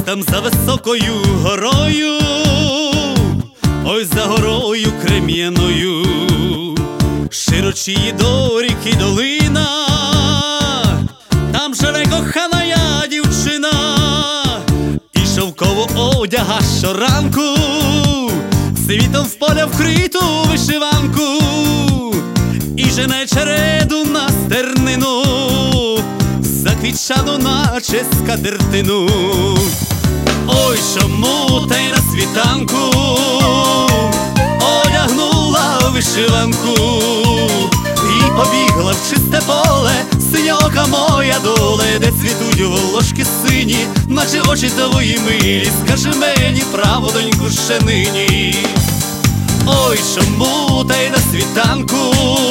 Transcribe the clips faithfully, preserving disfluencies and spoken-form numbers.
там за високою горою, ой за горою крем'яною, широчіє до ріки долина, там живе кохана я дівчина, і шовково одяга щоранку, світом в поля вкриту вишиванку, і жене череду на стернину, заквітчану наче скатертину. Ой, чому та й на світанку одягнула вишиванку і побігла в чисте поле, синьока моя доле, де цвітуть волошки сині, наче очі твої милі, скажи мені правду, доньку, ще нині. Ой, чому та й на світанку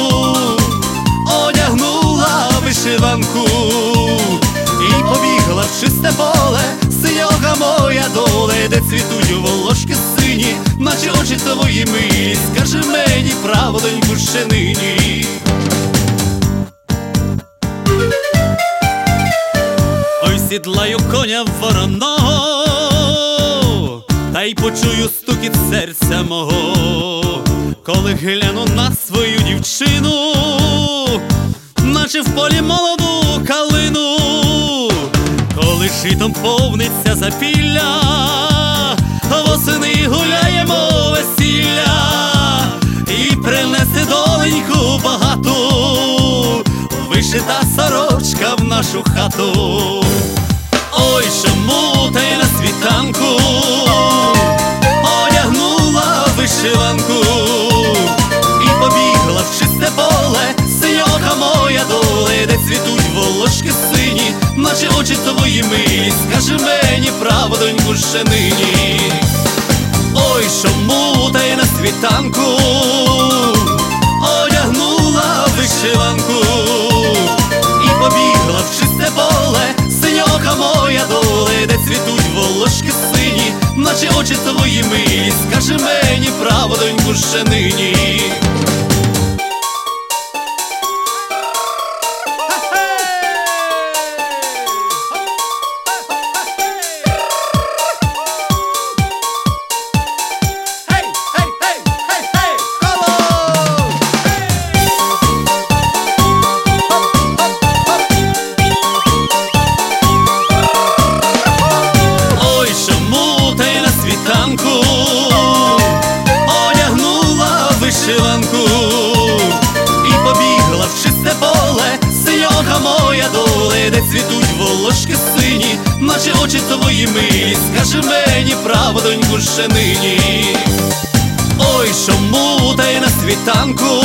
одягнула вишиванку і побігла в чисте поле, синьока моя доле, де цвітуть волошки сині, наче очі твої милі, скажи мені правду, доньку, ще нині. Ой, сідлаю коня вороного, та й почую стукіт серця мого, коли гляну на свою дівчину, наче в полі молоду калину, коли житом повниться запілля, восени гуляємо весілля, і принесе доленьку багату, вишита сорочка в нашу хату. Ой, чому та й на світанку одягнула вишиванку і побігла в чисте поле, синьока моя доле, де цвітуть волошки сині, наче очі твої милі, скажи мені правду, доньку, ще нині. Ой, чому та й на світанку одягнула вишиванку і побігла в чисте поле, синьока моя доле, де цвітуть волошки сині, наче очі твої милі, скажи мені правду, доньку, ще нині. Одягнула вишиванку і побігла в чисте поле, синьока моя доле, де цвітуть волошки сині, наче очі твої милі, скажи мені правду, доньку, ще нині. Ой, чому та й на світанку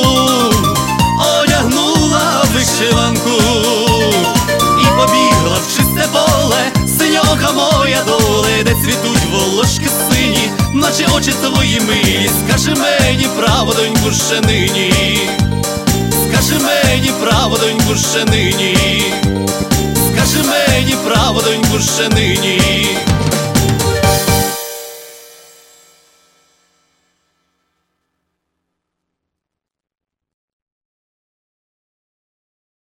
одягнула вишиванку і побігла в чисте поле, синьока моя доле, де цвітуть волошки сині, наче очі твої милі, скажи мені правду, доньку, ще нині. Скажи мені правду, доньку, ще нині. Скажи мені правду, доньку, ще нині.